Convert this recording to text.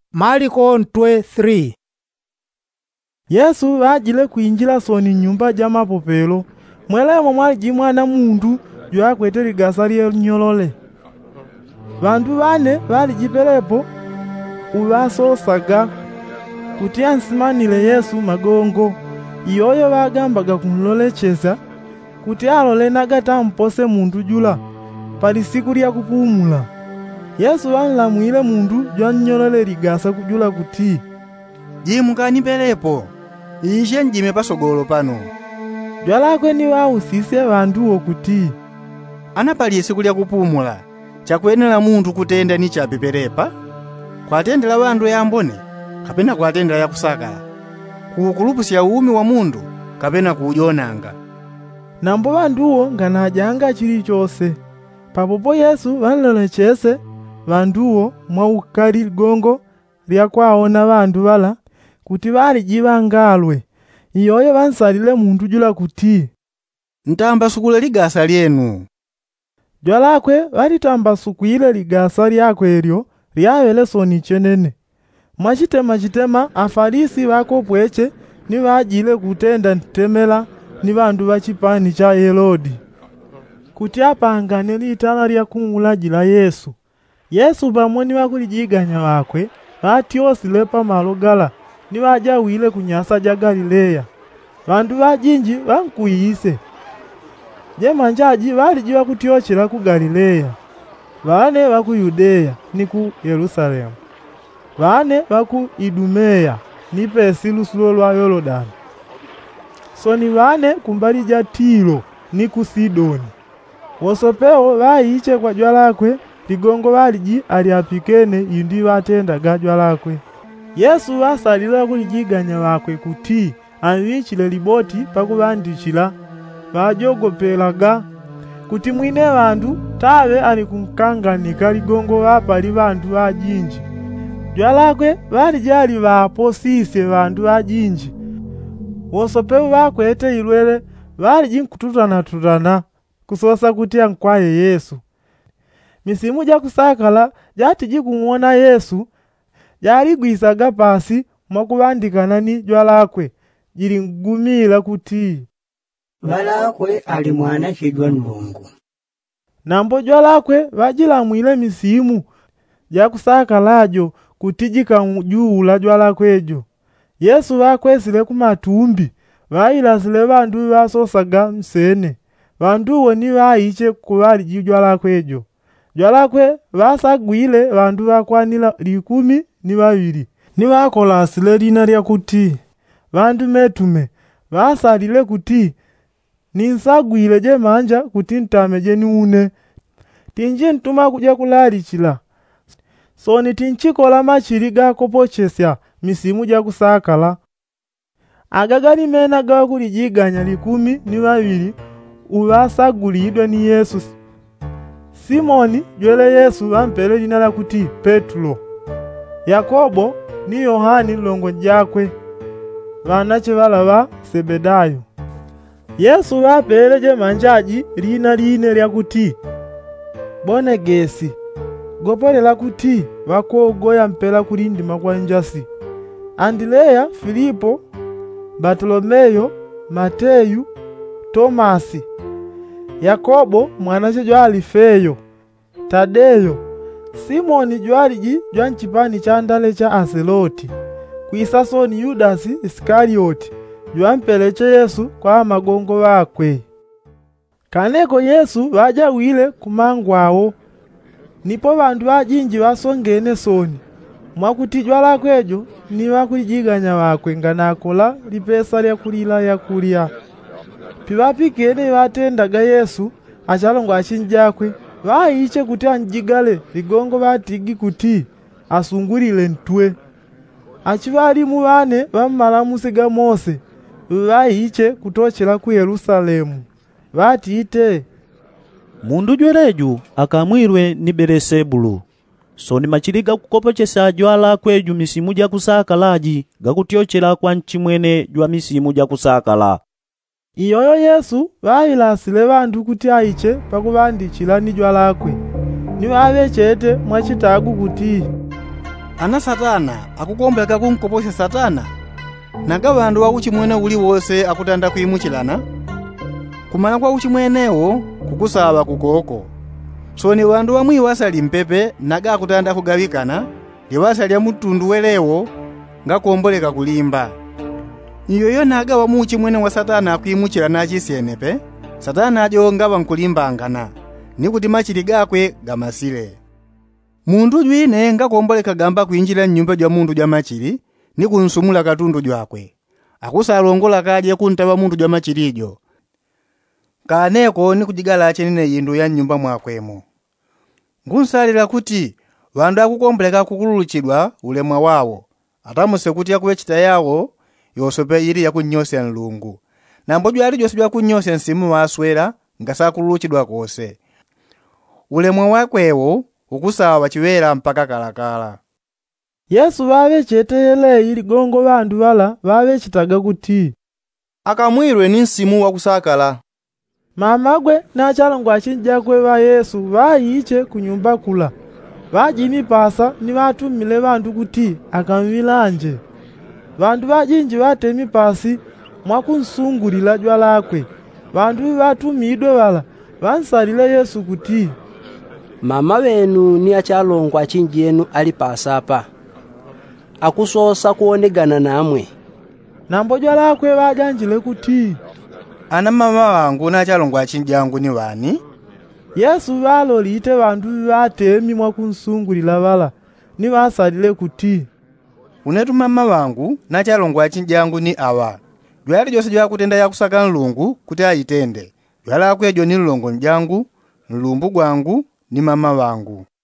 Marko 3. Yesu wajile kuinjila soni nyumba ja mapopelo. Mwelemo mwali mwana muntu jwakwete ligasa lye nyolole. Bandu bane bali jipelepo ubasosaga kuti ansimanile Yesu magongo. Iyoyo bagambaga kumulolecheza kuti alole nagata mpose muntu jula pali siku lya kupumula. Yesu anlamwile muntu jwanyolole ligasa kujula kuti jimukani pelepo inje njime pasogolo pano. Jwalakwe ni wausise banduwo kuti anapali siku lya kupumula chakwenera muntu kutenda ni chapeperepa kwatendera bandu yambone kapena kwatendera yakusakala kukulupusya umi wa mundu kapena kujonanga. Nambo banduwo nganajanga chili chose. Papopo Yesu banlolechese banduwo mwaukali gongo lya kwaona bandu bala kuti bali jibangalwe. Iyoyo bansalile muntu jula kuti ntamba sukule ligasa lyenu. Jwalakwe balitamba sukuile ligasa lyakwe elyo lyabele soni chenene. Mwachitema afarisi bakopweche ni bajile kutenda ntemela ni bandu bachipani cha Herodi kuti apangane litala lya kumulajila Yesu. Yesu pamwe ni bakulijiganya bakwe batyosile pamalo gala ni bajawile kunyasa ja Galilea. Bandu bajinji bankuyise. Je manjaji balijiwa kutyochera ku Galilea. Bane baku Yudea ni ku Yerusalemu. Bane baku Idumea ni pesi lusulo lwa Yorodani. Soni bane kumbali ja Tiro ni ku Sidoni. Wosopeo bayiche kwa jwalakwe ligongo baliji aliapikene yindi batenda gajwalakwe. Yesu asalila kulijiganya bakwe kuti anwichile liboti pakubandikila bajogopelaga kuti mwine bandu tabe ali kumkanganika ligongo bapali bandu bajinji. Jwalakwe balijali baposise bandu bajinji. Wosopeu bakwete ilwele baliji nkututana kusosa kuti ankwaye Yesu. Misimu ja kusakala jatiji kumuona Yesu jaligwisaga pasi mwakubandikana ni jwalakwe jilingumila kuti Balakwe ali mwana chidwa Mulungu. Nambo jwalakwe bajilamwile misimu ja kusakalajo kutijika juula jwalakwejo. Yesu bakwesile kumatumbi bayilasile bandu basosaga msene. Banduwo ni bayiche kubali jwalakwejo. Jwalakwe basagwile bandu bakwanila 12 ni bakolasile lina lya kuti bandu metume basalile kuti ninsagwile je manja kuti ntameje niune tinji ntuma kuja kulalikila. Soni tinchikola machiri gakopochesya misimu ja kusakala. Agagali mena ga kulijiganya 12 ubasagulidwe ni Yesu. Simoni jwele Yesu bampele lina la kuti Petro. Yakobo ni Yohani longo jakwe banache bala ba Sebedayo. Yesu bapele je manjaji lina line lya kuti Bonegesi. Gopole la kuti bakogoya mpela kulindima kwa njasi. Andilea, Filipo, Bartolomeyo, Mateyu, Tomasi, Yakobo mwanache jwa Alifeyo, Tadeyo, Simoni jwaliji jwa nchipani cha ndale cha Aseloti, Kuisasoni Yudasi Iskarioti jwa mpeleche Yesu kwa magongo bakwe. Kaneko Yesu bajawile kumangwawo. Nipo bandu bajinji basongene soni mwakuti jwalakwejo ni bakulijiganya bakwe nganakola lipesa lya kulila ya kulya. Pibapikene batendaga Yesu achalongo achinjakwe bayiche kuti anjigale ligongo batigi kuti asungulile ntwe. Achibali mu bane bamalamusiga Mose bayiche kutochela ku Yerusalemu batite mundu jwereju akamwirwe ni Beresebulu. Soni machiriga kukopochesa jwalakweju misimu ja kusakalaji gakutyochela kwa nchimwene jwa misimu ja kusakala. Iyoyo Yesu bayilasile bandu kuti ayiche pakubandikila ni jwalakwe. Ni babechete mwachitagu kuti ana Satana akukomboleka kunkoposa Satana, naga bandu wa uchimwene uliwonse akutanda kuyimuchilana, kumala kwa uchimwenewo kukusaba kukoko. So ni bandu wamwi wasali mpepe naga akutanda kugawikana, liwasali ya mutundu welewo ngakomboleka kulimba. Iyoyo naga wamu uchimwene wa Satana akuyimuchilana achisienepe, Satana ajo ngaba nkulimbangana, nikuti machili gakwe gamasile. Mundu jwine ngakomboleka gamba kuinjira nyumba jwa mundu jwa machili, nikunsumula katundu jwakwe. Akusalongola kaje kuntaba mundu jwa machilijo. Kaneko nikujigala chenine yindu ya nyumba mwakwemo. Ngunsalira kuti bandu akukomboleka kukululuchidwa ulemwa wawo, atamuse kuti yakuwechita yawo yosope iri yakunyose nlungu. Nambo jwali jose jwa kunyose nsimu waswera ngasakululuchidwa kose. Ulemwa wakwewo ukusawa chiwera mpaka kalakala. Yesu babechetele ili gongo bandu bala babechitaga kuti akamwirwe ni nsimu wakusakala. Mamagwe na chalongo achinja kwe ba Yesu bayiche kunyumba kula. Bajimi pasa ni batumile bandu kuti akamvilanje. Bandu bajinji batemi pasi mwakunsungulila jwa lakwe. Bandu batumidwe bala bansalile Yesu kuti mama benu ni achalongo achinji yenu ali pasapa. Akusosa kuonegana namwe. Nambo jwa lakwe bajanjile kuti ana mama wangu na chalongo achinji yangu ni wani? Yesu balolite bandu batemi mwakunsungulila bala ni basalile kuti unetu mama wangu na chalongo achinji yangu ni awa. Jwali jose jwa kutenda ya kusaka nlungu kuti ayitende. Jwala kwejo ni nlongo njangu, nlumbu gwangu ni mama wangu.